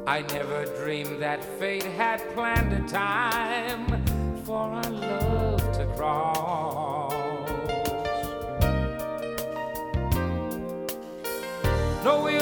I never dreamed that fate had planned a time for our love to cross. No, we